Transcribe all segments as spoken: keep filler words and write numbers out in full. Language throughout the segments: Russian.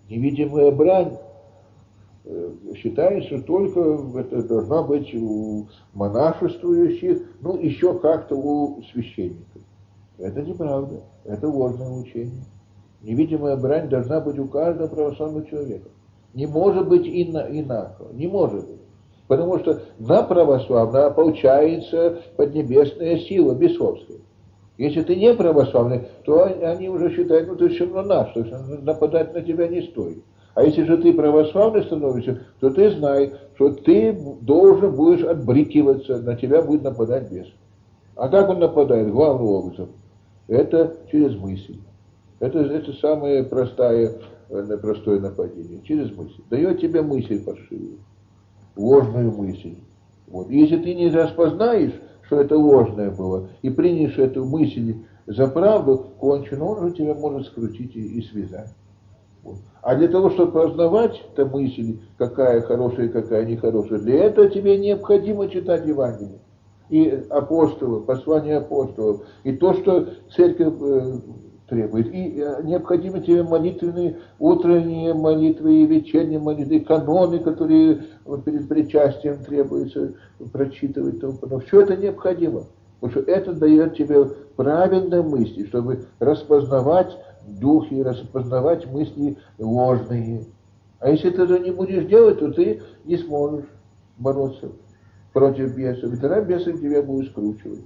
Невидимая брань считается только, это должна быть у монашествующих, ну, еще как-то у священников. Это неправда, это ложное учение. Невидимая брань должна быть у каждого православного человека. Не может быть ина- инако, не может быть. Потому что на православного получается поднебесная сила бесовская. Если ты не православный, то они уже считают, ну ты все равно наш, то есть нападать на тебя не стоит. А если же ты православный становишься, то ты знай, что ты должен будешь отбрыкиваться, на тебя будет нападать бес. А как он нападает? Главным образом. Это через мысль. Это, это самое простое, простое нападение. Через мысль. Дает тебе мысль паршивую. Ложную мысль. Вот. И если ты не распознаешь, что это ложное было, и принешь эту мысль за правду, кончено, он же тебя может скрутить и, и связать. Вот. А для того, чтобы познавать эту мысль, какая хорошая, какая нехорошая, для этого тебе необходимо читать Евангелие. И апостолов, послание апостолов, и то, что церковь э, требует. И э, необходимы тебе молитвенные, утренние молитвы и вечерние молитвы, и каноны, которые вот, перед причастием требуется прочитывать. Тому, потому. Все это необходимо. Потому что это дает тебе правильные мысли, чтобы распознавать духи, распознавать мысли ложные. А если ты это не будешь делать, то ты не сможешь бороться против бесов. И тогда бесы тебя будут скручивать.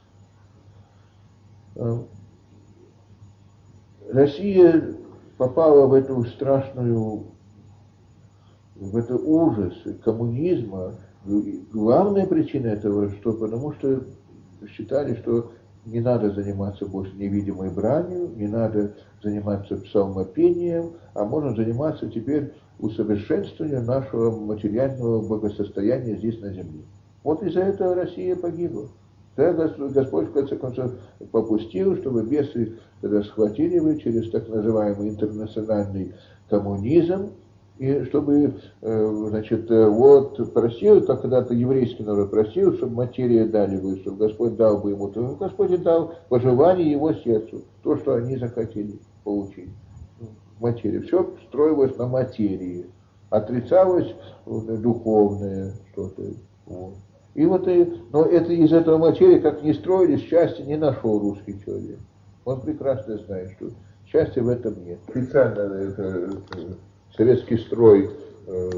Россия попала в эту страшную, в этот ужас коммунизма. Главная причина этого, что потому что считали, что не надо заниматься больше невидимой бранью, не надо заниматься псалмопением, а можно заниматься теперь усовершенствованием нашего материального благосостояния здесь на земле. Вот из-за этого Россия погибла. Тогда Господь в конце концов попустил, чтобы бесы тогда схватили его через так называемый интернациональный коммунизм, и чтобы, значит, вот просил, как когда-то еврейский народ просил, чтобы материя дали бы, чтобы Господь дал бы ему, то Господь дал пожелание его сердцу, то, что они захотели получить. Материя. Все строилось на материи, отрицалось духовное что-то. Вот. И вот, и, но это, из этого материи, как ни строили, счастья не нашел русский человек. Он прекрасно знает, что счастья в этом нет. Специально это, советский строй, э,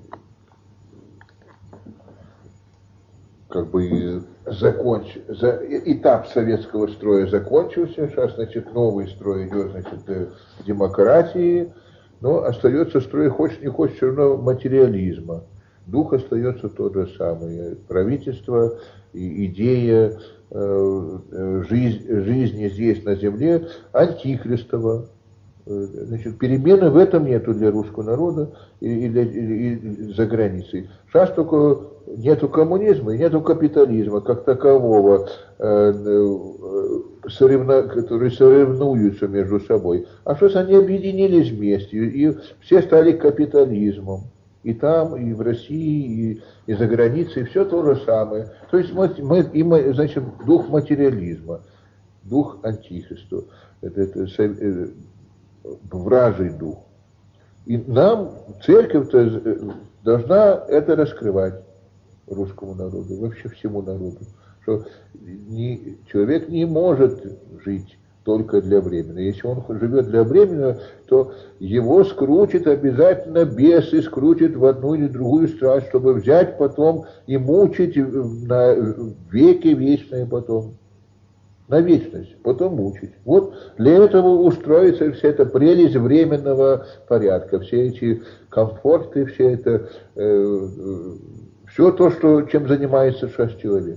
как бы законч, за, этап советского строя закончился, сейчас, значит, новый строй идет, значит, демократии, но остается строй, хочешь не хочешь, все равно материализма. Дух остается тот же самый. Правительство, идея э, жизнь, жизни здесь на земле антихристово. Значит, перемены в этом нету для русского народа и, для, и, и за границей. Сейчас только нету коммунизма и нету капитализма как такового, э, э, соревно, которые соревнуются между собой. А сейчас они объединились вместе и все стали капитализмом. И там, и в России, и, и за границей, все то же самое. То есть мы, мы, и мы, значит, дух материализма, дух антихриста, это, это, это вражий дух. И нам, церковь-то, должна это раскрывать русскому народу, вообще всему народу. Что не, человек не может жить только для времени. Если он живет для времени, то его скрутит обязательно бес и скрутит в одну или другую страсть, чтобы взять потом и мучить на веки вечные потом. На вечность, потом мучить. Вот для этого устроится вся эта прелесть временного порядка, все эти комфорты, все это, э, все то, что, чем занимается сейчас человек.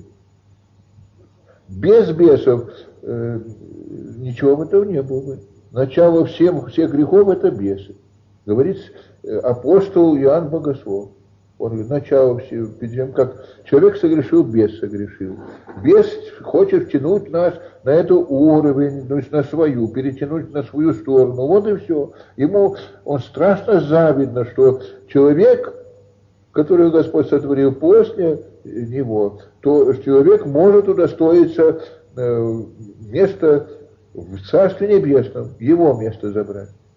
Без бесов э, ничего бы этого не было бы. Начало всем, всех грехов это бесы. Говорит апостол Иоанн Богослов. Он говорит, начало всего, как человек согрешил, бес согрешил. Бес хочет втянуть нас на этот уровень, то есть на свою, перетянуть на свою сторону. Вот и все. Ему он страшно завидно, что человек, которого Господь сотворил после него, то человек может удостоиться места в Царстве Небесном, его место забрать.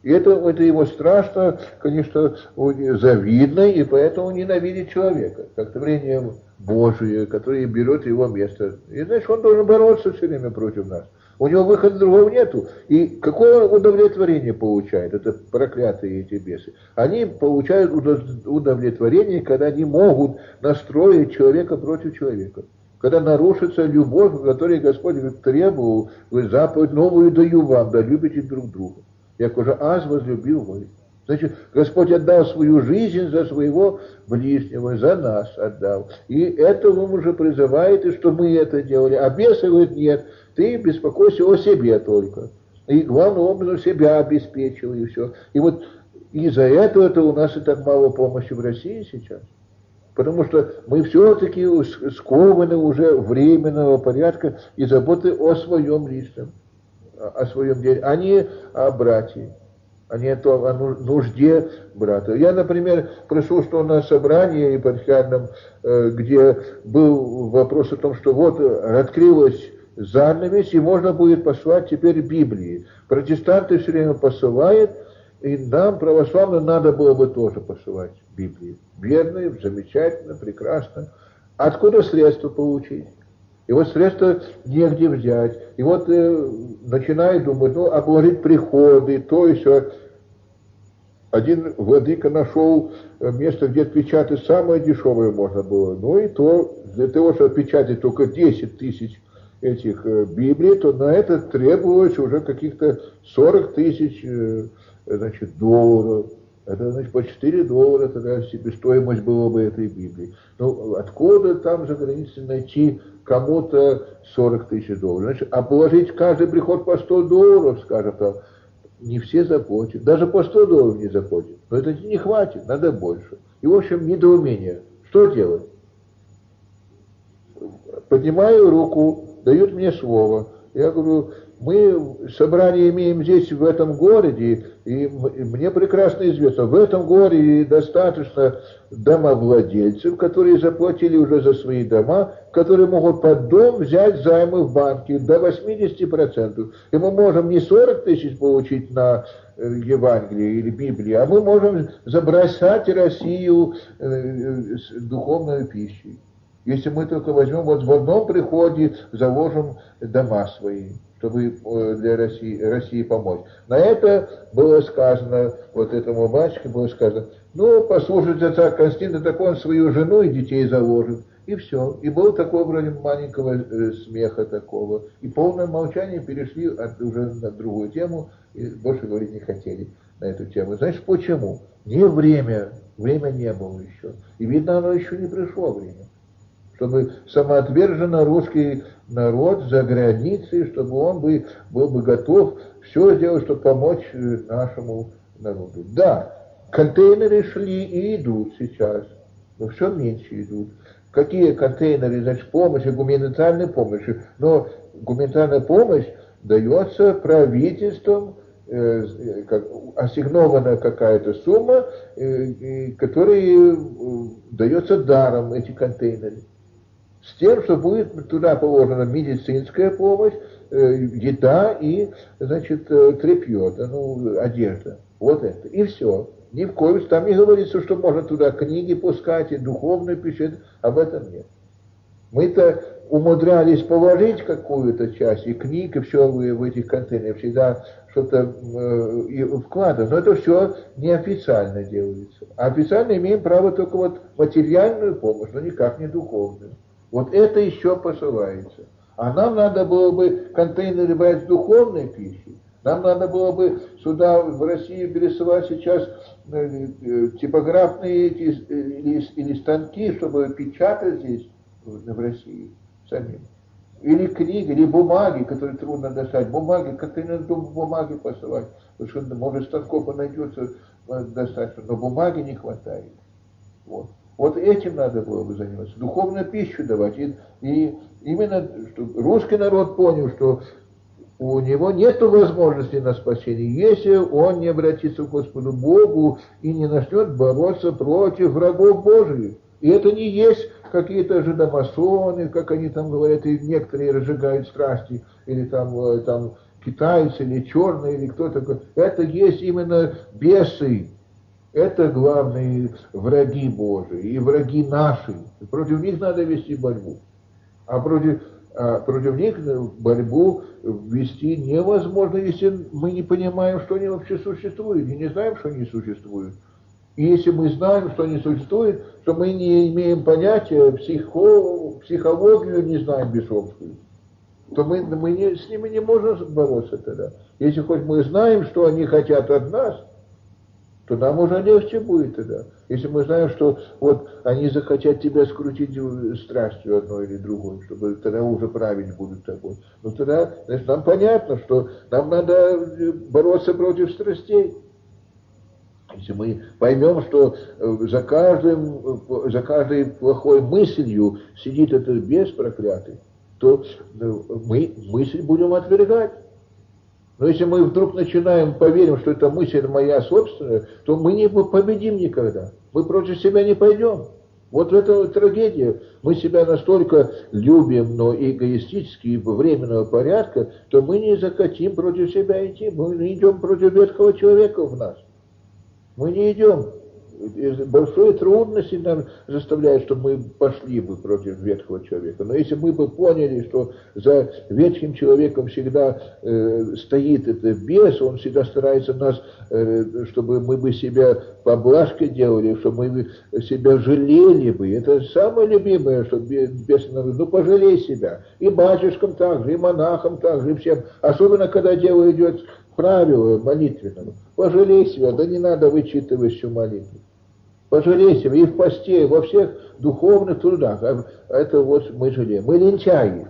И это, это ему страшно, конечно, завидно, и поэтому ненавидит человека, как творение Божие, которое берет его место. И значит, он должен бороться все время против нас. У него выхода другого нету. И какое удовлетворение получает? Это проклятые эти бесы. Они получают удовлетворение, когда они могут настроить человека против человека. Когда нарушится любовь, которую Господь требовал, вы заповедь новую даю вам, да любите друг друга. Як уже аз возлюбил вы. Значит, Господь отдал свою жизнь за своего ближнего, за нас отдал. И это Он уже призывает, и что мы это делали. А бесы говорят, нет, ты беспокойся о себе только. И главным образом себя обеспечил, и все. И вот из-за этого-то у нас и так мало помощи в России сейчас. Потому что мы все-таки скованы уже временного порядка и заботы о своем личном, о своем деле, а не о братье, а не о, том, о нужде брата. Я, например, присутствовал на собрании епархиальном, где был вопрос о том, что вот открылась занавес, и можно будет послать теперь Библии. Протестанты все время посылают, и нам, православным, надо было бы тоже посылать Библии. Верно, замечательно, прекрасно. Откуда средства получить? И вот средства негде взять. И вот э, начинаю думать, ну, обложить приходы, то и все. Один владыка нашел место, где печатать самое дешевое можно было. Ну и то, для того, чтобы печатать только десять тысяч этих э, Библий, то на это требовалось уже каких-то сорок тысяч э, значит, долларов. Это, значит, по четыре доллара тогда себестоимость была бы этой Библии. Ну, откуда там за границей найти кому-то сорок тысяч долларов? Значит, а положить каждый приход по сто долларов, скажем там, не все заплатят. Даже по сто долларов не заплатят. Но это не хватит, надо больше. И, в общем, недоумение. Что делать? Поднимаю руку, дают мне слово. Я говорю, мы собрание имеем здесь, в этом городе, и мне прекрасно известно, в этом городе достаточно домовладельцев, которые заплатили уже за свои дома, которые могут под дом взять займы в банке до восьмидесяти процентов. И мы можем не сорок тысяч получить на Евангелие или Библию, а мы можем забросать Россию духовной пищей. Если мы только возьмем, вот в одном приходе заложим дома свои, чтобы для России, России помочь. На это было сказано, вот этому мальчику было сказано, ну, послушайте отца Константина, так он свою жену и детей заложит. И все. И было такое вроде маленького э, смеха такого. И полное молчание, перешли от, уже на другую тему, и больше говорить не хотели на эту тему. Значит, почему? Не время. Время не было еще. И видно, оно еще не пришло время. Чтобы самоотверженно русский народ за границей, чтобы он бы, был бы готов все сделать, чтобы помочь нашему народу. Да, контейнеры шли и идут сейчас, но все меньше идут. Какие контейнеры, значит, помощи, гуманитарной помощи. Но гуманитарная помощь дается правительством, э, как, ассигнована какая-то сумма, э, которая э, дается даром, эти контейнеры. С тем, что будет туда положена медицинская помощь, э, еда и, значит, э, тряпье, ну, одежда. Вот это. И все. Ни в коем случае. Там не говорится, что можно туда книги пускать и духовную пищу. Об этом нет. Мы-то умудрялись положить какую-то часть, и книг, и все в, в этих контейнерах, всегда что-то э, вкладывать. Но это все неофициально делается. А официально имеем право только вот материальную помощь, но никак не духовную. Вот это еще посылается. А нам надо было бы контейнеры брать с духовной пищей. Нам надо было бы сюда, в Россию, пересылать сейчас типографные эти, или, или станки, чтобы печатать здесь, в России, самим. Или книги, или бумаги, которые трудно достать. Бумаги, контейнеры бумаги посылать. Потому что, может, станков найдется достаточно, но бумаги не хватает. Вот. Вот этим надо было бы заниматься, духовную пищу давать. И, и именно что русский народ понял, что у него нет возможности на спасение, если он не обратится к Господу Богу и не начнет бороться против врагов Божьих. И это не есть какие-то жидомасоны, как они там говорят, и некоторые разжигают страсти, или там, там китайцы или черные, или кто такой. Это есть именно бесы. Это главные враги Божии и враги наши. И против них надо вести борьбу. А против, а против них борьбу вести невозможно, если мы не понимаем, что они вообще существуют, и не знаем, что они существуют. И если мы знаем, что они существуют, то мы не имеем понятия, психо, психологию не знаем бесовскую, то мы, мы не, с ними не можем бороться тогда. Если хоть мы знаем, что они хотят от нас, то нам уже легче будет тогда. Если мы знаем, что вот они захотят тебя скрутить страстью одной или другой, чтобы тогда уже править будут тобой. Ну тогда, значит, нам понятно, что нам надо бороться против страстей. Если мы поймем, что за, каждым, за каждой плохой мыслью сидит этот бес проклятый, то мы мысль будем отвергать. Но если мы вдруг начинаем поверим, что эта мысль моя собственная, то мы не победим никогда. Мы против себя не пойдем. Вот в этом трагедия. Мы себя настолько любим, но эгоистически и временного порядка, то мы не захотим против себя идти. Мы не идем против ветхого человека в нас. Мы не идем. Большие трудности нам заставляют, чтобы мы пошли бы против ветхого человека. Но если мы бы поняли, что за ветхим человеком всегда э, стоит этот бес, он всегда старается нас, э, чтобы мы бы себя поблажкой делали, чтобы мы себя жалели бы. Это самое любимое, что бес нам, ну пожалей себя. И батюшкам так же, и монахам так же, и всем. Особенно, когда дело идет правило молитвенного. Пожалей себя, да не надо вычитывать всю молитву. Пожалей себя и в посте, и во всех духовных трудах. А это вот мы жалеем. Мы лентяи.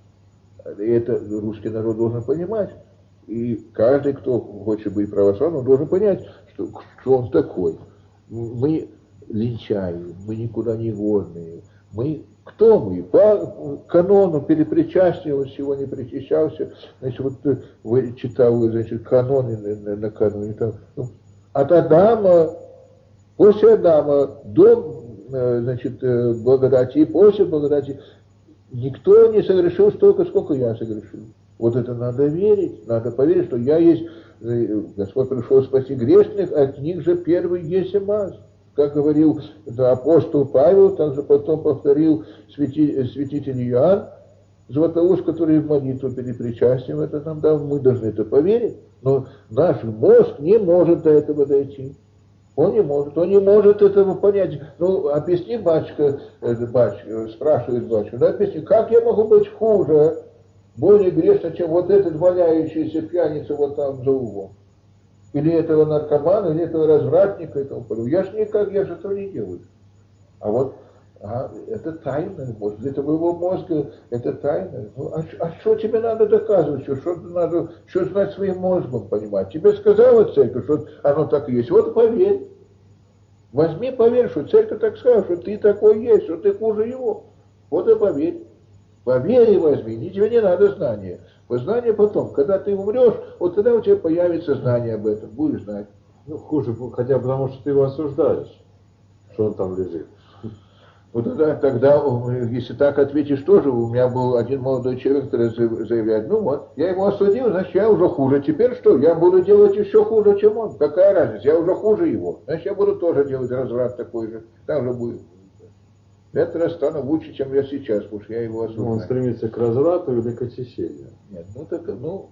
И это русский народ должен понимать. И каждый, кто хочет быть православным, должен понять, что, что он такой. Мы лентяи, мы никуда не годные. Мы кто мы? По канону перепричастия, вот сегодня причащался, значит, вот вы читал, значит, каноны на, на каноне, там, ну, от Адама, после Адама до, значит, благодати, и после благодати, никто не совершил столько, сколько я совершил. Вот это надо верить, надо поверить, что я есть, Господь пришел спасти грешных, от них же первый есть и маз. Как говорил да, апостол Павел, также потом повторил святи, святитель Иоанн, Златоуст, который в молитву перед причастием это нам дал, мы должны это поверить. Но наш мозг не может до этого дойти. Он не может, он не может этого понять. Ну, объясни, батюшка, батюшка спрашивает батюшка, ну, объясни, как я могу быть хуже, более грешно, чем вот этот валяющийся пьяница вот там за углом? Или этого наркомана, или этого развратника, и тому подобное. Я же никак, я же этого не делаю. А вот а, это тайна, может, для твоего мозга это тайна. Ну, а, а что тебе надо доказывать? Что, что надо, что знать своим мозгом, понимать? Тебе сказала церковь, что оно так и есть. Вот поверь. Возьми, поверь, что церковь так сказала, что ты такой есть, что ты хуже его. Вот и поверь. Поверь и возьми, тебе не надо знания. Знание потом, когда ты умрешь, вот тогда у тебя появится знание об этом, будешь знать. Ну, хуже, хотя потому что ты его осуждаешь, что он там лежит. Вот тогда, тогда, если так ответишь тоже, у меня был один молодой человек, который заявляет, ну вот, я его осудил, значит, я уже хуже. Теперь что? Я буду делать еще хуже, чем он. Какая разница? Я уже хуже его. Значит, я буду тоже делать разврат такой же. Там же будет. В этот раз стану лучше, чем я сейчас, потому что я его осуждаю. Он стремится к разврату или к очищению? Нет, ну так, ну,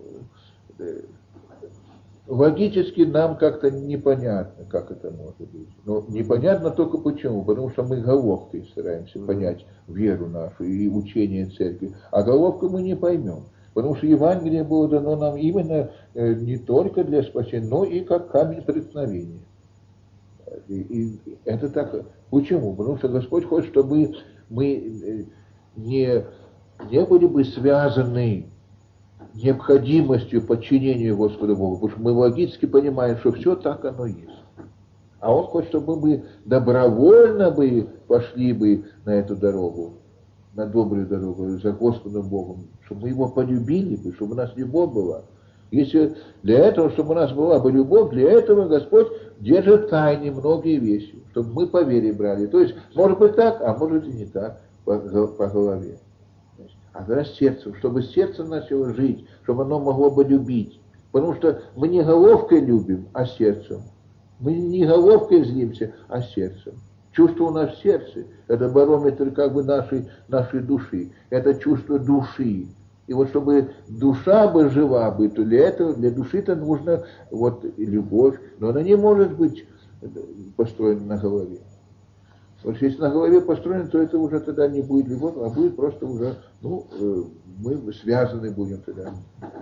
логически нам как-то непонятно, как это может быть. Но непонятно только почему, потому что мы головкой стараемся понять веру нашу и учение церкви, а головкой мы не поймем. Потому что Евангелие было дано нам именно не только для спасения, но и как камень преткновения. И, и это так. Почему? Потому что Господь хочет, чтобы мы не, не были бы связаны необходимостью подчинения Господу Богу, потому что мы логически понимаем, что все так оно есть. А Он хочет, чтобы мы добровольно бы пошли бы на эту дорогу, на добрую дорогу, за Господом Богом, чтобы мы Его полюбили бы, чтобы у нас любовь была. Если для этого, чтобы у нас была бы любовь, для этого Господь держит тайне многие вещи, чтобы мы по вере брали. То есть, может быть так, а может и не так, по, по голове. А тогда сердцем, чтобы сердце начало жить чтобы оно могло бы любить. Потому что мы не головкой любим, а сердцем. Мы не головкой злимся, а сердцем. Чувство у нас в сердце. Это барометр как бы нашей, нашей души. Это чувство души. И вот чтобы душа бы жива бы, то для этого, для души-то нужна вот любовь. Но она не может быть построена на голове. Вот если на голове построено, то это уже тогда не будет любовь, а будет просто уже, ну, мы связаны будем тогда.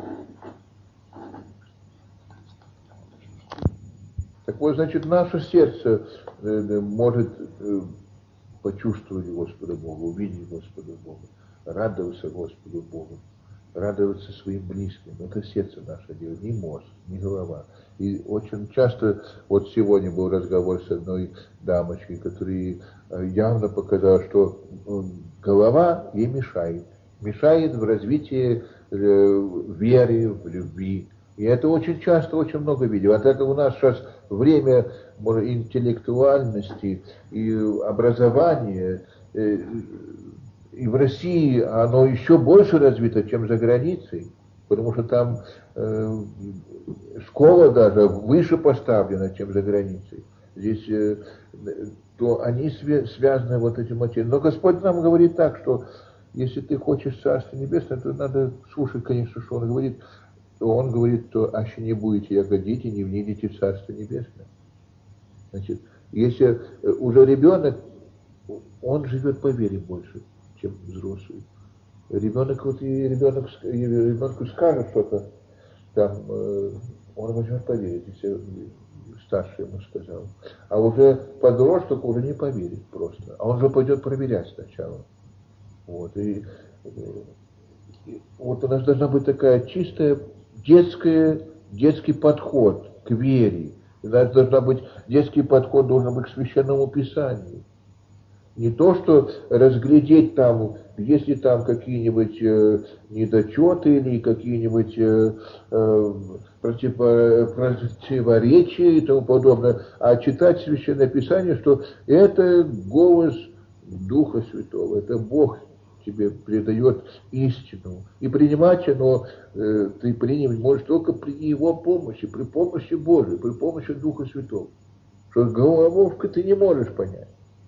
Так вот, значит, наше сердце может почувствовать Господа Бога, увидеть Господа Бога, радоваться Господу Богу, радоваться своим близким. Это сердце наше делает, не мозг, не голова. И очень часто, вот сегодня был разговор с одной дамочкой, которая явно показала, что голова ей мешает. Мешает в развитии веры, в любви. И это очень часто, очень много видео. От этого у нас сейчас время может, интеллектуальности и образования. И в России оно еще больше развито, чем за границей. Потому что там э, школа даже выше поставлена, чем за границей. Здесь э, то они свя- связаны вот этим материей. Но Господь нам говорит так, что если ты хочешь Царство Небесное, то надо слушать, конечно, что Он говорит. Он говорит, то аще не будете ягодить и не внидите в Царство Небесное. Значит, если уже ребенок, он живет по вере больше, чем взрослый. Ребенок, вот и ребенок, ребенку скажет что-то, там, он возьмет поверить, если старший ему сказал. А уже подросток уже не поверит просто, а он же пойдет проверять сначала. Вот, и, и вот у нас должна быть такая чистая детская, детский подход к вере. У нас должна быть детский подход должен быть к Священному Писанию. Не то, что разглядеть там, если там какие-нибудь э, недочеты или какие-нибудь э, э, противо, противоречия и тому подобное, а читать Священное Писание, что это голос Духа Святого, это Бог тебе передает истину. И принимать оно э, ты принять можешь только при Его помощи, при помощи Божией, при помощи Духа Святого. Что голововка ты не можешь понять.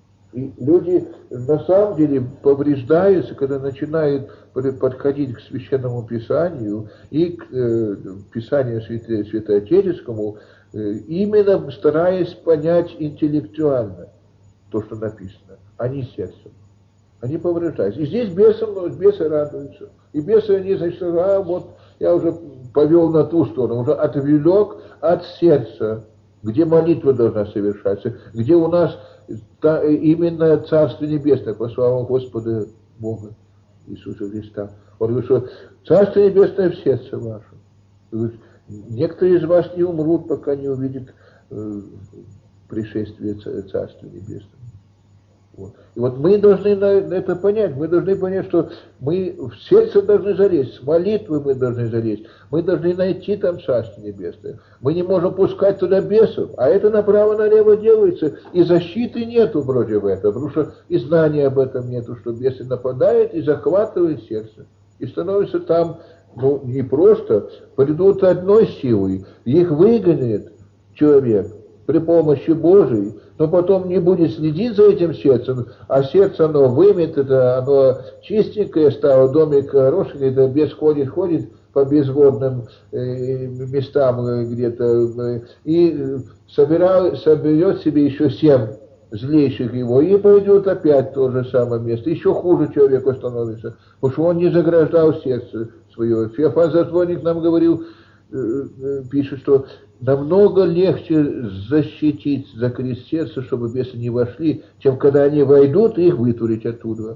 И люди на самом деле повреждаются, когда начинают подходить к Священному Писанию и к э, Писанию свято- святоотеческому, э, именно стараясь понять интеллектуально то, что написано, а не сердцем. Они повреждаются. И здесь бесам, бесы радуются. И бесы, они, значит, а вот я уже повел на ту сторону, уже отвлек от сердца, где молитва должна совершаться, где у нас та, именно Царство Небесное, по словам Господа Бога Иисуса Христа. Он говорит, что Царство Небесное в сердце вашем. Говорит, некоторые из вас не умрут, пока не увидят э, пришествие Царства Небесного. Вот. И вот мы должны это понять, мы должны понять, что мы в сердце должны залезть, с молитвы мы должны залезть, мы должны найти там Царство Небесное. Мы не можем пускать туда бесов, а это направо-налево делается, и защиты нету против этого, потому что и знания об этом нету, что бесы нападают и захватывают сердце. И становится там, ну, не просто, придут одной силой, их выгонит человек при помощи Божией, но потом не будет следить за этим сердцем, а сердце оно вымет, это оно чистенькое стало, домик хороший, это бес ходит, ходит по безводным э, местам где-то, э, и собирал, соберет себе еще семь злейших его, и пойдет опять в то же самое место, еще хуже человеку становится, потому что он не заграждал сердце свое. Феофан Затворник нам говорил, э, э, пишет, что намного легче защитить, закрыть сердце, чтобы бесы не вошли, чем когда они войдут, их вытурить оттуда.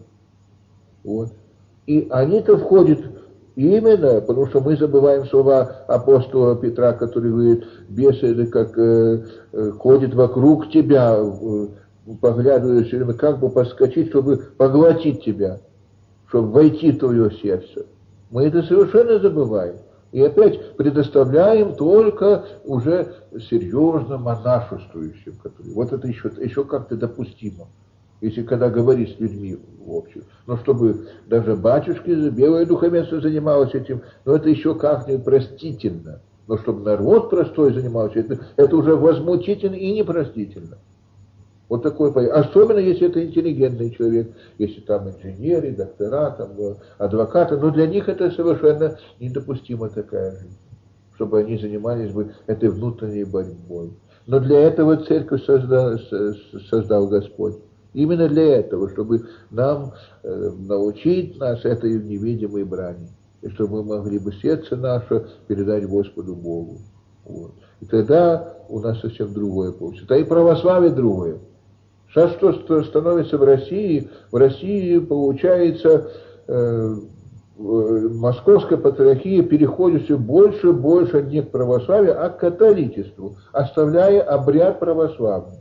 Вот. И они-то входят именно, потому что мы забываем слова апостола Петра, который говорит, бесы это как э, э, ходят вокруг тебя, э, поглядывают все время, как бы подскочить, чтобы поглотить тебя, чтобы войти в твое сердце. Мы это совершенно забываем. И опять предоставляем только уже серьезно монашествующим. Вот это еще, еще как-то допустимо. если когда говоришь с людьми в общем. Но чтобы даже батюшки, белое духовенство занималось этим, но это еще как-то простительно. Но чтобы народ простой занимался, это, это уже возмутительно и непростительно. Вот такой понятие. Особенно, если это интеллигентный человек, если там инженеры, доктора, там, адвокаты, но для них это совершенно недопустима такая жизнь, чтобы они занимались бы этой внутренней борьбой. Но для этого церковь создал, создал Господь. Именно для этого, чтобы нам э, научить нас этой невидимой брани. И чтобы мы могли бы сердце наше передать Господу Богу. Вот. И тогда у нас совсем другое получится. Да и православие другое. Сейчас что становится в России? В России получается э, московская патриархия переходит все больше и больше не к православию, а к католичеству, оставляя обряд православный.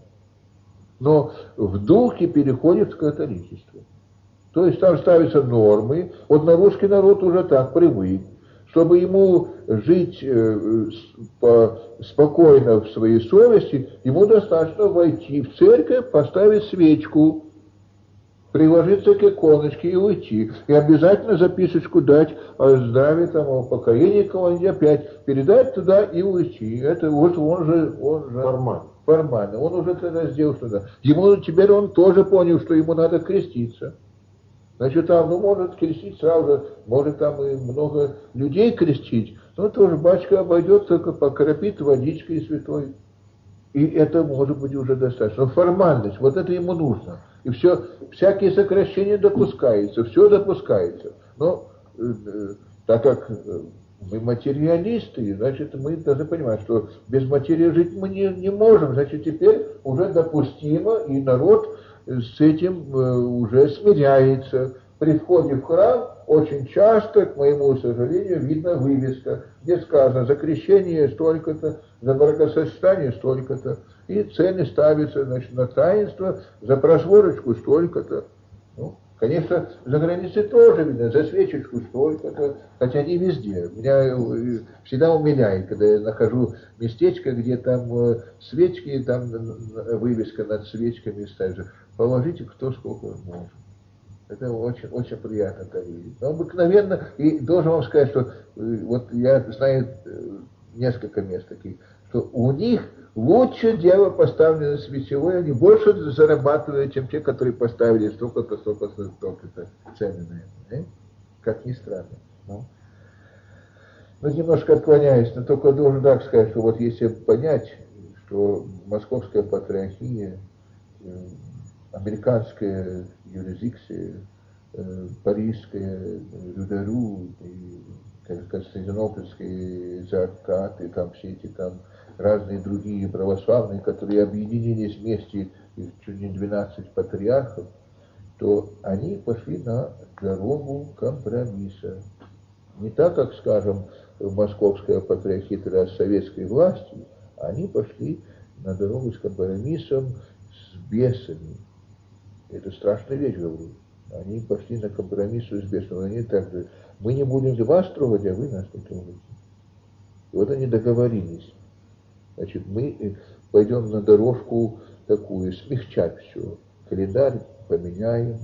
Но в духе переходит в католичество. То есть там ставятся нормы. Вот на русский народ уже так привык. Чтобы ему жить э, по, спокойно в своей совести, ему достаточно войти в церковь, поставить свечку, приложиться к иконочке и уйти. И обязательно записочку дать о здравии, там, о покоении кого-нибудь, опять передать туда и уйти. Это вот он же... Он же формально. Формально. Он уже тогда сделал что-то. Ему теперь он тоже понял, что ему надо креститься. Значит, там, ну, может крестить сразу же, может там и много людей крестить, но тоже батюшка обойдет, только покропит водичкой святой. И это может быть уже достаточно. Но формальность, вот это ему нужно. И все, всякие сокращения допускаются, все допускается. Но э, э, так как э, мы материалисты, значит, мы должны понимать, что без материи жить мы не, не можем. Значит, теперь уже допустимо, и народ с этим э, уже смиряется. При входе в храм очень часто, к моему сожалению, видна вывеска, где сказано за крещение столько-то, за бракосочетание столько-то, и цены ставятся, значит, на таинство, за просворочку столько-то. Ну, конечно, за границей тоже видно, за свечечку столько-то, хотя не везде. Меня всегда умиляет, когда я нахожу местечко, где там свечки, там вывеска над свечками ставится. Положите кто сколько может. Это очень, очень приятно так видеть. Но обыкновенно, и должен вам сказать, что вот я знаю несколько мест таких, что у них лучше дело поставлено свечевое, они больше зарабатывают, чем те, которые поставили столько-то, столько-то, столько-то цены на это. Eh? Как ни странно. Ну, ну, немножко отклоняюсь, но только должен так сказать, что вот если понять, что московская патриархия, американская юрисдикция, э, парижская Людеру, Константинопольский закат, и там все эти там разные другие православные, которые объединились вместе, чуть не двенадцать патриархов, то они пошли на дорогу компромисса. Не так, как, скажем, московская патриархия тогда с советской властью, они пошли на дорогу с компромиссом с бесами. Это страшная вещь, говорю. Они пошли на компромисс с бесом. Они так говорят, мы не будем вас трогать, а вы нас не трогаете. И вот они договорились. Значит, мы пойдем на дорожку такую, смягчать все. Календарь поменяем,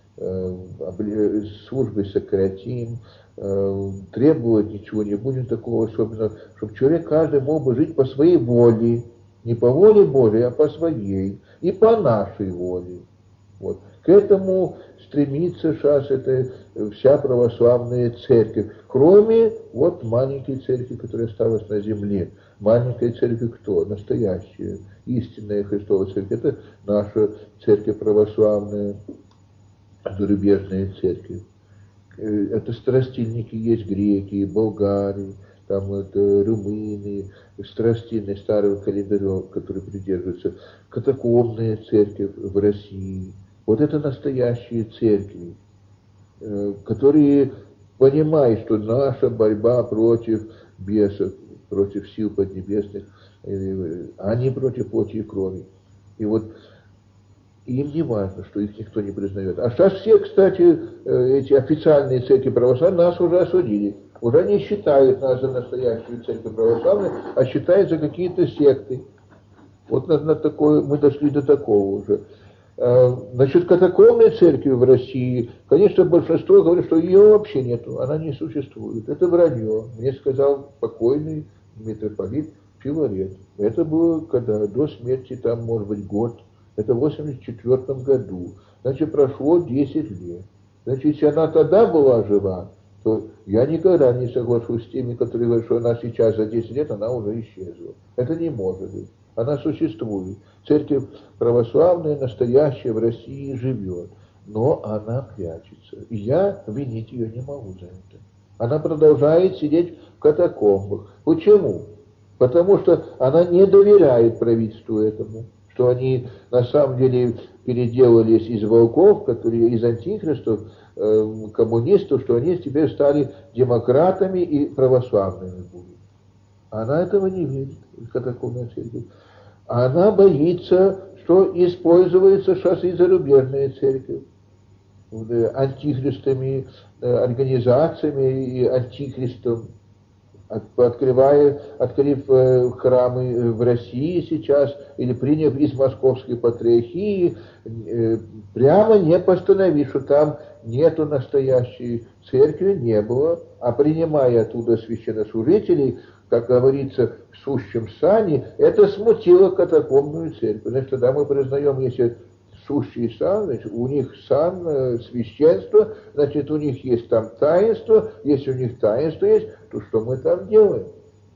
э, службы сократим, э, требовать ничего не будем такого особенного, чтобы человек каждый мог бы жить по своей воле. Не по воле Божьей, а по своей. И по нашей воле. Вот. К этому стремится сейчас эта вся православная церковь, кроме вот маленькой церкви, которая осталась на земле. Маленькая церковь кто? Настоящая, истинная Христова церковь. Это наша церковь православная, зарубежная церковь. Это страстильники есть греки, болгары, там это румыны, страстильные старого календаря, которые придерживаются, катакомбная церковь в России. Вот это настоящие церкви, которые понимают, что наша борьба против бесов, против сил поднебесных, а не против плоти и крови. И вот им не важно, что их никто не признает. А сейчас все, кстати, эти официальные церкви православные нас уже осудили. Уже не считают нас за настоящую церковь православную, а считают за какие-то секты. Вот на, на такое, мы дошли до такого уже. Значит, катакомбной церкви в России, конечно, большинство говорит, что ее вообще нету, она не существует. Это вранье. Мне сказал покойный митрополит Филарет. Это было когда? До смерти, там, может быть, год. Это в восемьдесят четвёртом году. Значит, прошло десять лет. Значит, если она тогда была жива, то я никогда не соглашусь с теми, которые говорят, что она сейчас за десять лет, она уже исчезла. Это не может быть. Она существует. Церковь православная, настоящая в России живет. Но она прячется. И я винить ее не могу за это. Она продолжает сидеть в катакомбах. Почему? Потому что она не доверяет правительству этому. Что они на самом деле переделались из волков, которые из антихристов, э, коммунистов, что они теперь стали демократами и православными будут. Она этого не видит, катакомбная церковь. Она боится, что используется сейчас и зарубежная церковь антихристами, организациями и антихристом, открывая, открыв храмы в России сейчас, или приняв из Московской Патриархии, прямо не постановив, что там нету настоящей церкви, не было, а принимая оттуда священнослужителей, как говорится, в сущем сане, это смутило катакомбную церковь. Значит, тогда мы признаем, если сущий сан, значит, у них сан, э, священство, значит, у них есть там таинство, если у них таинство есть, то что мы там делаем?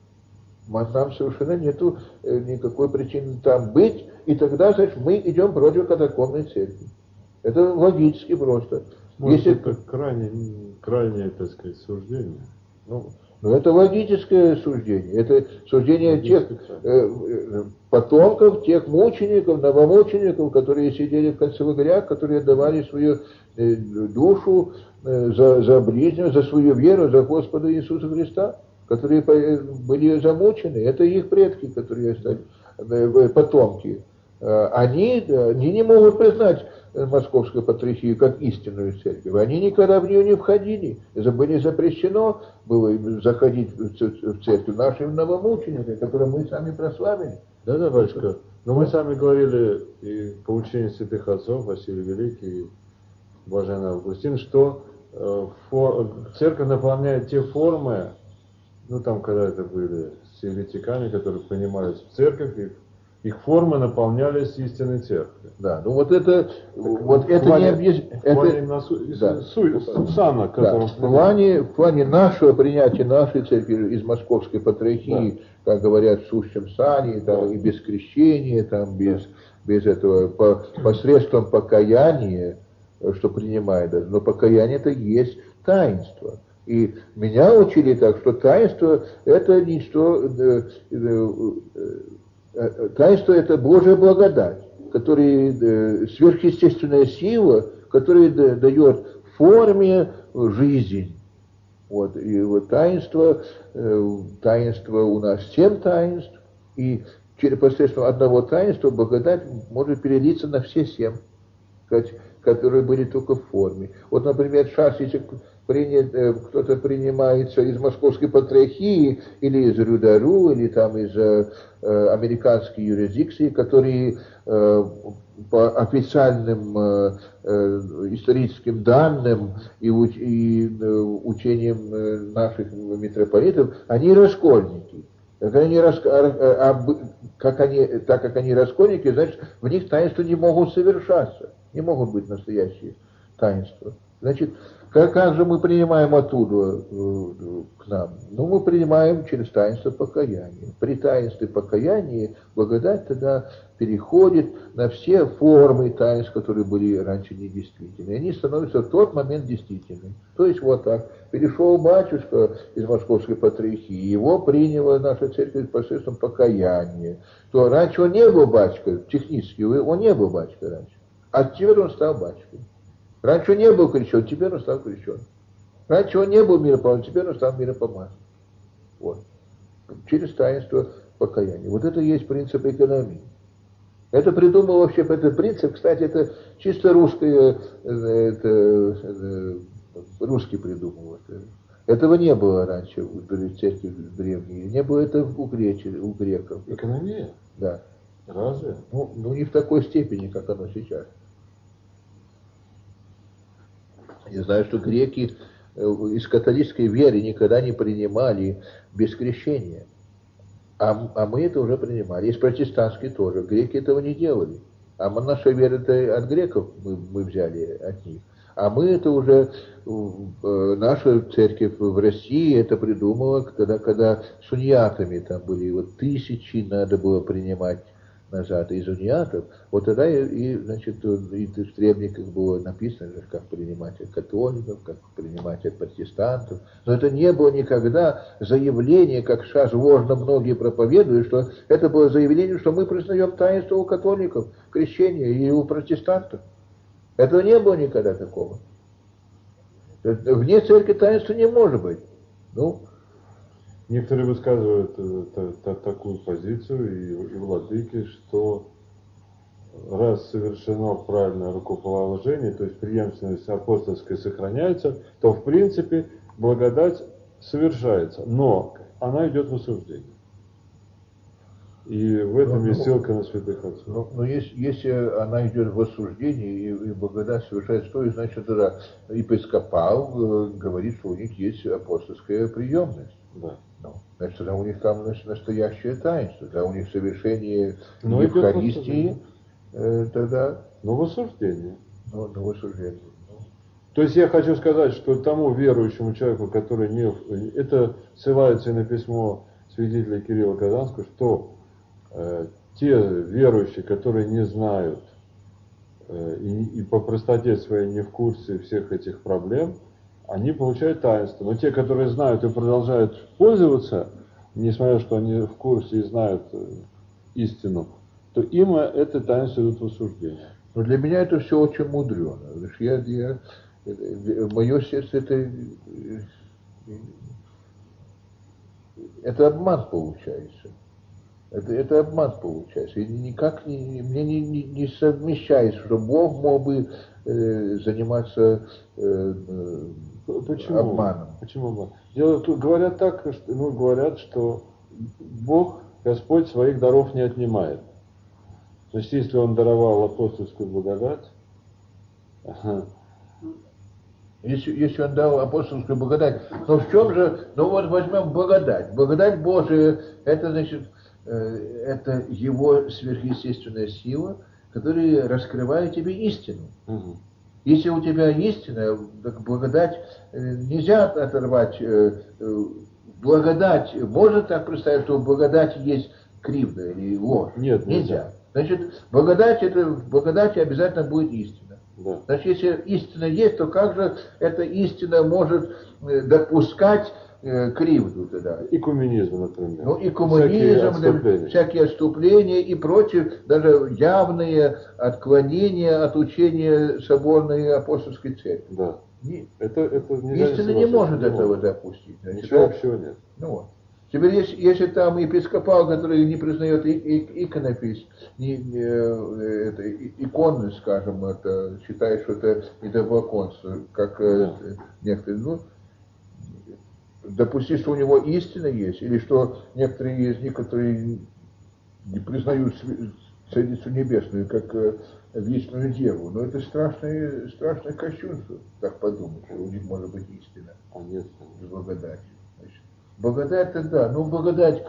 Нам совершенно нету э, никакой причины там быть, и тогда, значит, мы идем против катакомбной церкви. Это логически просто. Может, если... это крайне, крайнее, так сказать, суждение. Ну, но это логическое суждение. Это суждение тех э, потомков, тех мучеников, новомучеников, которые сидели в концлагерях, которые отдавали свою э, душу э, за, за ближнего, за свою веру, за Господа Иисуса Христа, которые были замучены. Это их предки, которые стали э, потомки. Э, они, они не могут признать Московскую Патриархию как истинную церковь. Они никогда в нее не входили. Это было запрещено было им заходить в церковь нашим новомученикам, которые мы сами прославили. Да, да, батюшка. Но мы сами говорили и по учению святых отцов, Василий Великий и Блаженный Августин, что э, фор, церковь наполняет те формы, ну там когда это были все еретиками, которые принимались в церковь, и их формы наполнялись истинной церковью. Да, ну вот это, так, вот в это плане, не объясняет. Да. Сана, да. В, плане, в плане нашего принятия нашей церкви из Московской Патриархии, да. Как говорят, в сущем сане, там, да. И без крещения, там, без, да. Без этого, по, посредством покаяния, что принимает, но покаяние это есть таинство. И меня учили так, что таинство это ничто. Э, э, э, Таинство – это Божья благодать, которая, э, сверхъестественная сила, которая да, дает форме жизнь. Вот. И вот таинство, э, таинство у нас семь таинств, и через посредством одного таинства благодать может перелиться на все семь, которые были только в форме. Вот, например, сейчас, если принят, кто-то принимается из Московской Патриархии, или из РЮДАРУ, или там из э, американской юрисдикции, которые э, по официальным э, э, историческим данным и, уч, и э, учениям э, наших митрополитов, они раскольники. Как они, а, как они, так как они раскольники, значит, в них таинства не могут совершаться, не могут быть настоящие таинства. Значит, как, как же мы принимаем оттуда э, к нам? Ну, мы принимаем через таинство покаяния. При таинстве покаяния благодать тогда переходит на все формы таинств, которые были раньше недействительны. И они становятся в тот момент действительными. То есть вот так. Перешел батюшка из Московской Патриархии, его приняла наша церковь посредством покаяния. То раньше он не был батюшкой, технически он не был батюшкой раньше. А теперь он стал батюшкой. Раньше он не был крещен, теперь он стал крещен. Раньше он не был миропомазан, теперь он стал миропомазан. Вот. Через таинство покаяния. Вот это и есть принцип экономии. Это придумал вообще, этот принцип, кстати, это чисто русское, это, это, русский придумал. Это. Этого не было раньше в церкви древней. Не было это у, греч, у греков. Экономия? Да. Разве? Ну, ну, не в такой степени, как оно сейчас. Я знаю, что греки из католической веры никогда не принимали без крещения. А, а мы это уже принимали. Из протестантской тоже. Греки этого не делали. А наша вера-то от греков мы, мы взяли от них. А мы это уже, наша церковь в России это придумала, когда, когда с униатами там были вот тысячи надо было принимать назад из униатов. Вот тогда и, и значит, и в требниках было написано, как принимать от католиков, как принимать от протестантов. Но это не было никогда заявление, как сейчас ложно многие проповедуют, что это было заявление, что мы признаем таинство у католиков, крещение, и у протестантов. Этого не было никогда такого. Вне церкви таинства не может быть. Ну, некоторые высказывают э, та, та, такую позицию, и, и владыки, что раз совершено правильное рукоположение, то есть преемственность апостольская сохраняется, то в принципе благодать совершается, но она идет в осуждение. И в этом ну, есть ссылка на святых отцов. Но, но если, если она идет в осуждение и, и благодать совершается, то значит тогда епископал э, говорит, что у них есть апостольская приемность. Да. Ну, значит, тогда у них там значит, настоящее таинство, тогда у них совершение но Евхаристии, э, тогда... Но в осуждении. Ну, но в осуждении. То есть я хочу сказать, что тому верующему человеку, который не... Это ссылается и на письмо святителя Кирилла Казанского, что э, те верующие, которые не знают э, и, и по простоте своей не в курсе всех этих проблем, они получают таинство. Но те, которые знают и продолжают пользоваться, несмотря на то, что они в курсе и знают э, истину, то им это таинство идут в осуждение. Но для меня это все очень мудрено. Я, я, мое сердце это, это обман получается. Это, это обман получается. И никак не, мне не, не, не совмещается, что Бог мог бы э, заниматься э, Почему? обманом. Почему обман? Дело, говорят так, что, ну, говорят, что Бог, Господь, своих даров не отнимает. Значит, если Он даровал апостольскую благодать, ага. Если, если он дал апостольскую благодать, но в чем же, ну вот возьмем благодать. Благодать Божия, это значит, э, это его сверхъестественная сила, которая раскрывает тебе истину. Угу. Если у тебя истина, так благодать э, нельзя оторвать. Э, э, благодать, можно так представить, что в благодати есть кривда или ложь? Нет, нельзя. Нельзя. Значит, благодать, это, в благодати обязательно будет истина. Да. Значит, если истина есть, то как же эта истина может допускать э, кривду тогда? Экуменизм, например. Ну, и коммунизм, всякие отступления. всякие отступления и прочие, даже явные отклонения от учения соборной апостольской церкви. Да. Не, это, это истина не может не этого может. допустить. Значит, Ничего это, общего нет. Ну вот. Теперь, если, если там епископал, который не признает и, и, иконопись, не, не, это, иконы, скажем, это, считает, что это идолопоклонство, как э, некоторые, ну, допустить, что у него истина есть, или что некоторые из них, которые не признают Царицу Небесную как э, вечную деву, но это страшное, страшное кощунство, так подумать, что у них может быть истина, а нет, благодать. Благодать тогда, ну благодать,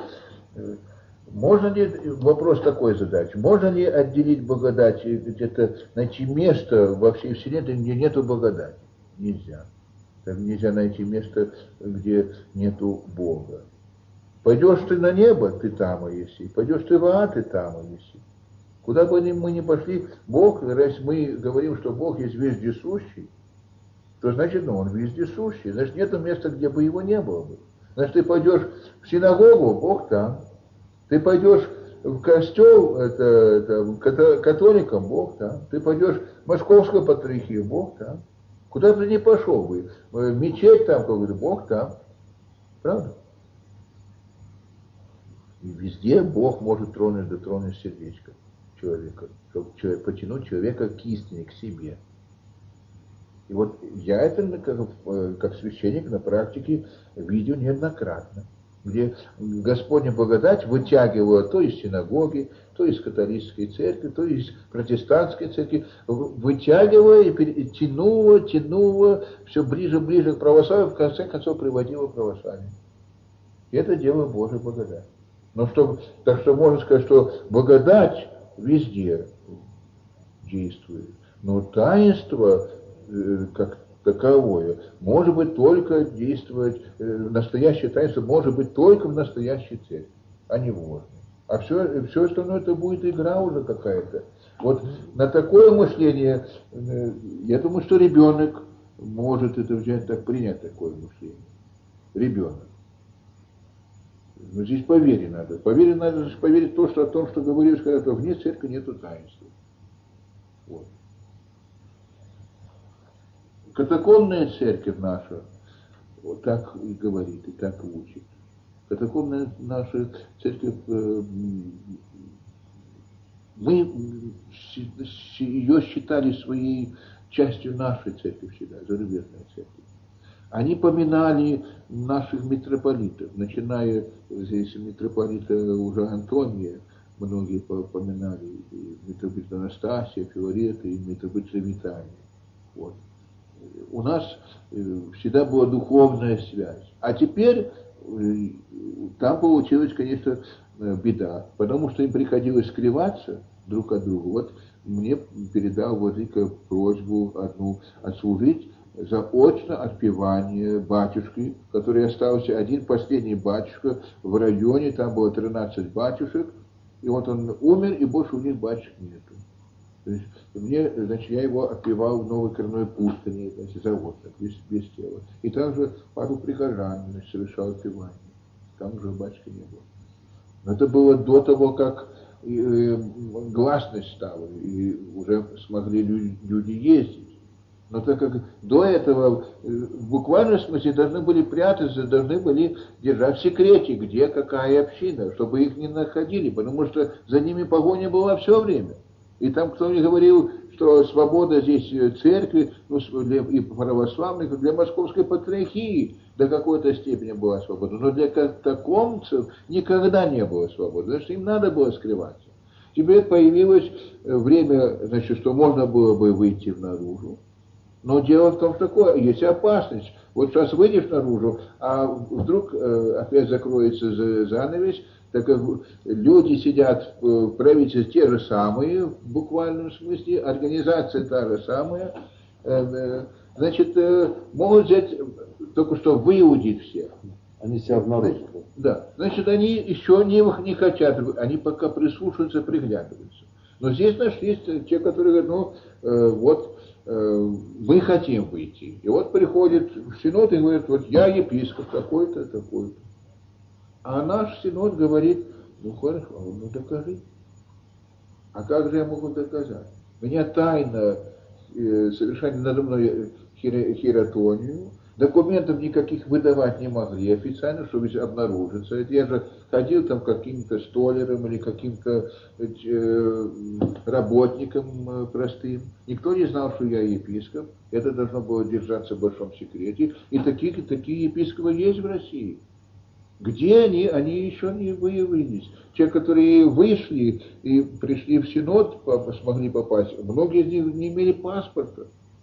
можно ли, вопрос такой задать, можно ли отделить благодать, где-то найти место во всей вселенной, где нету благодати? Нельзя. Так нельзя найти место, где нету Бога. Пойдешь ты на небо, ты там и еси, пойдешь ты в ад, ты там и еси. Куда бы мы ни пошли, Бог, раз мы говорим, что Бог есть вездесущий, то значит, ну он вездесущий, значит нету места, где бы его не было бы. Значит, ты пойдешь в синагогу, Бог там. Ты пойдешь в костел, это, это, католикам, Бог там. Ты пойдешь в Московскую патриархию, Бог там. Куда бы ты ни пошел, бы, в мечеть там, какой-то, Бог там. Правда? И везде Бог может тронуть, дотронуть сердечко человека, чтобы человек, потянуть человека к истине, к себе. И вот я это как, как священник на практике видел неоднократно. где Господня благодать вытягивала то из синагоги, то из католической церкви, то из протестантской церкви, вытягивая и тянула, тянула все ближе, ближе к православию, в конце концов приводила к православию. И это дело Божьей благодати. Но что, так что можно сказать, что благодать везде действует. Но таинство, э, как таковое, может быть только действовать, э, настоящее таинство может быть только в настоящей церкви, а не в ложной. А все, все остальное это будет игра уже какая-то. Вот на такое мышление, э, я думаю, что ребенок может это взять, так принять такое мышление. Ребенок. Но здесь по вере надо. По вере надо поверить в то, что о том, что говорилось, когда вне церкви нету таинства. Вот. Катакомная церковь наша вот так и говорит, и так и учит. Катакомная наша церковь, мы ее считали своей частью нашей церкви всегда, зарубежной церкви. Они поминали наших митрополитов, начиная здесь митрополита уже Антония, многие поминали, и митрополита Анастасия, Филарета, и митрополита Витания. Вот. У нас всегда была духовная связь. А теперь там получилась, конечно, беда, потому что им приходилось скрываться друг от друга. Вот мне передал владыка просьбу одну отслужить заочно отпевание батюшки, который остался один последний батюшка в районе, там было тринадцать батюшек, и вот он умер, и больше у них батюшек нету. То есть мне, значит, я его отпевал в Новой Коренной пустыне, значит, заочно, без, без тела. И там же пару прихожан, значит, совершал отпевание. Там уже батюшки не было. Но это было до того, как э, гласность стала, и уже смогли люди, люди ездить. Но так как до этого в буквальном смысле должны были прятаться, должны были держать в секрете, где какая община, чтобы их не находили, потому что за ними погоня была все время. И там кто мне говорил, что свобода здесь церкви, ну, и православных, для московской патриархии до какой-то степени была свобода, но для катакомцев никогда не было свободы, потому что им надо было скрываться. Теперь появилось время, значит, что можно было бы выйти наружу. Но дело в том, что такое, есть опасность. Вот сейчас выйдешь наружу, а вдруг э, опять закроется занавес, так как люди сидят в правительстве те же самые, в буквальном смысле, организация та же самая, э, э, значит, э, могут взять, только что выудить всех. Они себя обнаружат. Да, значит, они еще не, не хотят, они пока прислушиваются, приглядываются. Но здесь нашлись те, которые говорят, ну, э, вот, мы хотим выйти. И вот приходит в синод и говорит, вот я епископ такой-то, такой-то. А наш синод говорит, ну хорошо, ну докажи. А как же я могу доказать? Меня тайно э, совершали надо мной хиротонию, документов никаких выдавать не могли официально, чтобы обнаружиться. Это я же ходил там каким-то столяром или каким-то э, работником простым. Никто не знал, что я епископ. Это должно было держаться в большом секрете. И такие, такие епископы есть в России. Где они? Они еще не выявились. Те, которые вышли и пришли в синод, смогли попасть, многие из них не имели паспорта.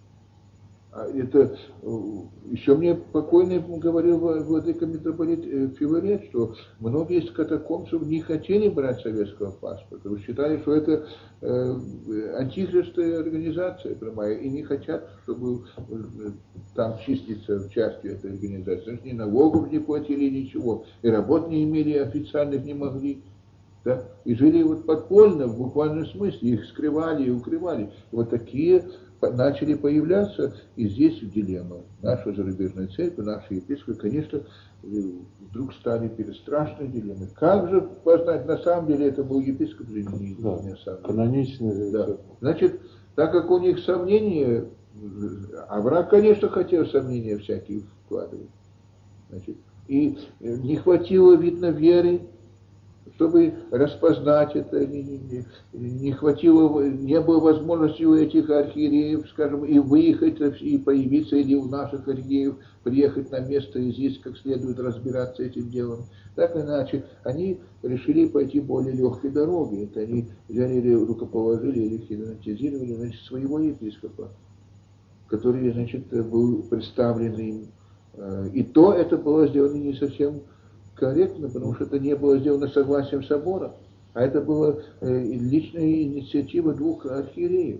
Это еще мне покойный говорил владыка митрополит Филарет, что многие из катакомцев не хотели брать советского паспорта. Вы считали, что это э, антихристовая организация прямая, и не хотят, чтобы там числиться частью этой организации. Значит, ни налогов не платили, ничего, и работ не имели, официальных не могли. Да? И жили вот подпольно, в буквальном смысле, их скрывали и укрывали. Вот такие начали появляться, и здесь дилемма. Наша зарубежная церковь, наши епископы, конечно, вдруг стали перед страшной дилеммой. Как же познать, на самом деле это был епископ или не, да, не самом деле? Каноничный. Да. Значит, так как у них сомнения, а враг, конечно, хотел сомнения всякие вкладывать. Значит, и не хватило, видно, веры. чтобы распознать это, не, не, не хватило, не было возможности у этих архиереев, скажем, и выехать, и появиться, или у наших архиереев приехать на место и здесь как следует разбираться этим делом. Так или иначе, они решили пойти более легкой дорогой. Это они взяли или рукоположили, или хизантизировали, значит, своего епископа, который, значит, был представлен им. И то это было сделано не совсем корректно, потому что это не было сделано согласием собора, а это была э, личная инициатива двух архиереев.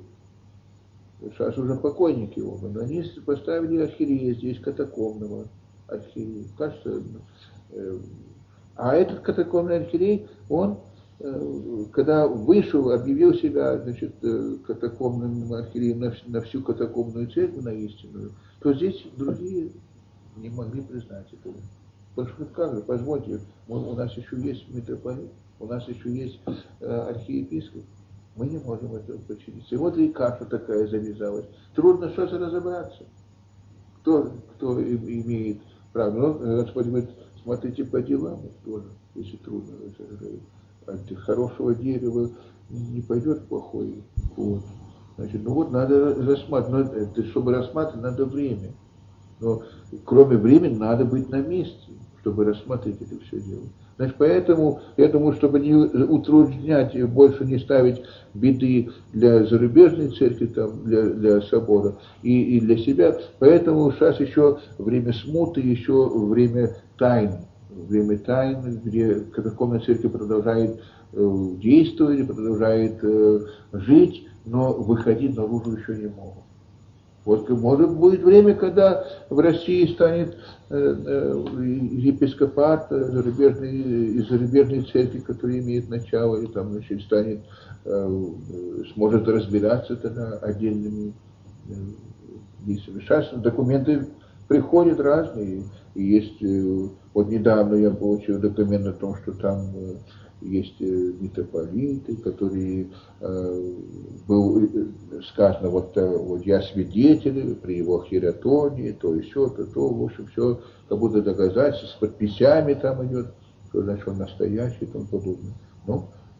Сейчас уже покойники оба, но они поставили архиерея здесь, катакомного архиерея. Кажется, э, а этот катакомный архиерей, он, э, когда вышел, объявил себя, значит, э, катакомным архиереем на, на всю катакомную церковь, на истинную, то здесь другие не могли признать этого. Потому что как же, позвольте, мы, у нас еще есть митрополит, у нас еще есть э, архиепископ, мы не можем этого подчиниться. И вот и каша такая завязалась. Трудно что-то разобраться. Кто, кто имеет право? Ну, Господь говорит, смотрите по делам тоже, если трудно. От хорошего дерева не пойдет плохой плод. Значит, ну вот надо рассматривать, но, чтобы рассматривать, надо время. Но кроме времени надо быть на месте, чтобы рассмотреть это все дело. Значит, поэтому, я думаю, чтобы не утруднять, больше не ставить беды для зарубежной церкви, там, для, для собора и, и для себя, поэтому сейчас еще время смуты, еще время тайн, время тайн, где катакомная церковь продолжает э, действовать, продолжает э, жить, но выходить наружу еще не могут. Вот может будет время, когда в России станет э, э, епископат зарубежной, из зарубежной церкви, которая имеет начало, и там, значит, станет, э, сможет разбираться тогда отдельными э, лицами. Сейчас документы приходят разные. И есть, э, вот недавно я получил документ о том, что там э, есть митрополиты, которые, э, был сказано, вот, вот я свидетель при его хиратонии, то еще, то, то, в общем, все, как будто доказательства, с подписями там идет, что значит он настоящий и тому подобное. Ну,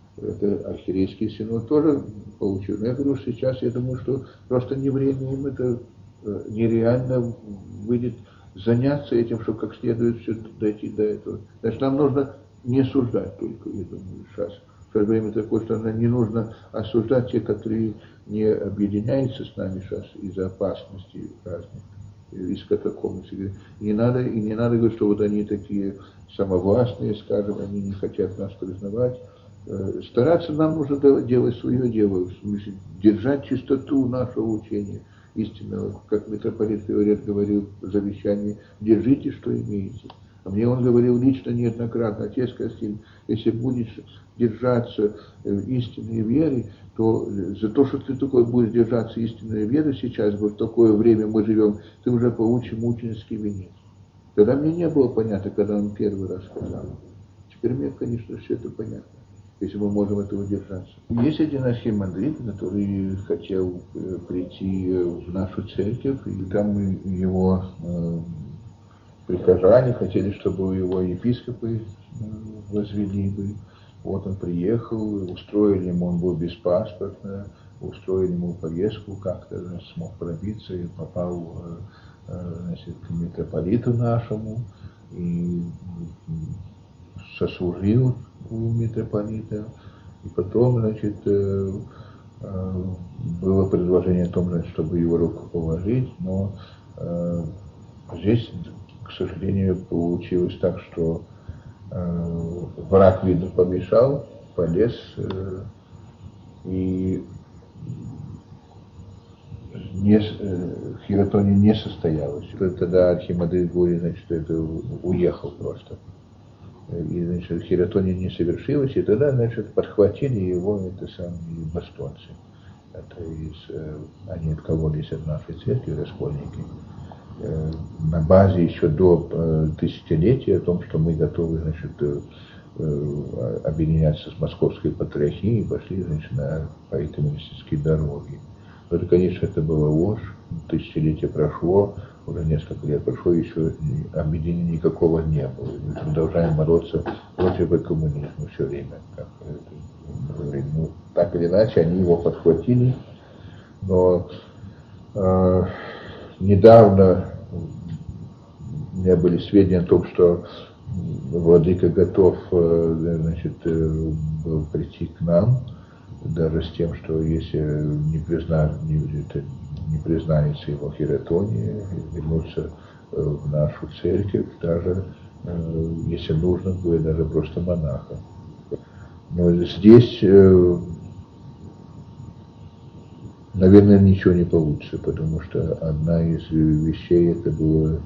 это архиерейский синод тоже получил. Но я говорю, сейчас я думаю, что просто не время им это э, нереально выйдет заняться этим, чтобы как следует все дойти до этого. Значит, нам нужно не осуждать только, я думаю, сейчас. Сейчас время такое, что нам не нужно осуждать те, которые не объединяются с нами сейчас из-за опасностей разных, из катакомб. Не надо, и не надо говорить, что вот они такие самовластные, скажем, они не хотят нас признавать. Стараться нам нужно делать свое дело, в смысле, держать чистоту нашего учения истинного, как митрополит Филарет говорил в завещании, держите, что имеете. А мне он говорил лично неоднократно, отец Костин, если будешь держаться истинной веры, то за то, что ты такой будешь держаться истинной веры сейчас, вот в такое время мы живем, ты уже получишь мученический венец. Тогда мне не было понятно, когда он первый раз сказал. Теперь мне, конечно, все это понятно, если мы можем этого держаться. Есть один архимандрит, который хотел прийти в нашу церковь, и там его прихожане хотели, чтобы его епископы возвели бы. Вот он приехал, устроили ему, он был беспаспортно, устроили ему поездку, как-то смог пробиться и попал, значит, к митрополиту нашему и сослужил у митрополита. И потом, значит, было предложение о том, чтобы его руку положить, но здесь, к сожалению, получилось так, что э, враг, видно, помешал, полез, э, и не, э, хиратония не состоялась. Тогда архимандрит говорит, значит, что это уехал просто. И, значит, хиратония не совершилась, и тогда, значит, подхватили его это самые бастонцы. Это из, э, они откололись от нашей церкви, раскольники. На базе еще до э, тысячелетия о том, что мы готовы, значит, э, э, объединяться с Московской патриархией, и пошли, значит, на, по экономической дороге. Но это, конечно, это была ложь, тысячелетие прошло, уже несколько лет прошло, еще объединения никакого не было. Мы продолжаем бороться против коммунизма все время. Как это, ну, так или иначе, они его подхватили, но э, недавно у меня были сведения о том, что владыка готов, значит, был прийти к нам, даже с тем, что если не, призна, не, это, не признается его хиротония, вернуться в нашу церковь, даже если нужно будет, даже просто монаха. Но здесь, наверное, ничего не получится, потому что одна из вещей это было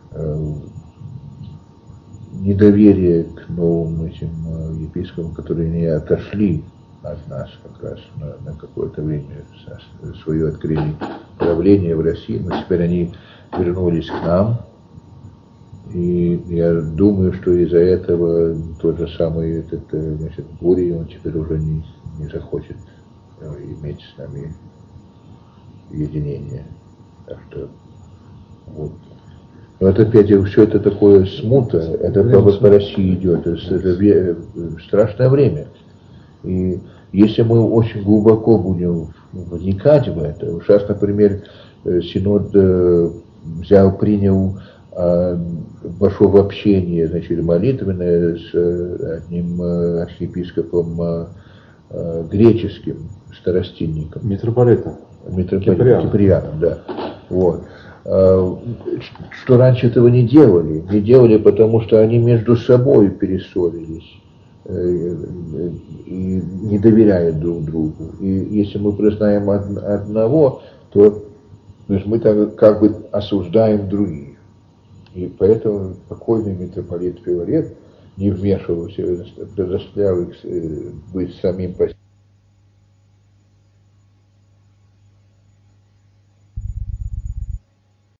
недоверие к новым этим епископам, которые не отошли от нас как раз на, на какое-то время свое открыли правление в России, но теперь они вернулись к нам. И я думаю, что из-за этого тот же самый этот, значит, Гурий, он теперь уже не, не захочет иметь с нами единение. Так что вот. Но это опять все это такое смута, это по, по России идет, это, это страшное время. И если мы очень глубоко будем вникать в это, сейчас, например, Синод взял, принял, вошел в общение, значит, молитвенное с одним архиепископом греческим, старостинником. Митрополитом. Митрополитом Киприаном, да. Вот. Что раньше этого не делали. Не делали, потому что они между собой перессорились и не доверяют друг другу. И если мы признаем одного, то мы так, как бы осуждаем других. И поэтому покойный митрополит Филарет не вмешивался, предоставлял их быть самим по себе.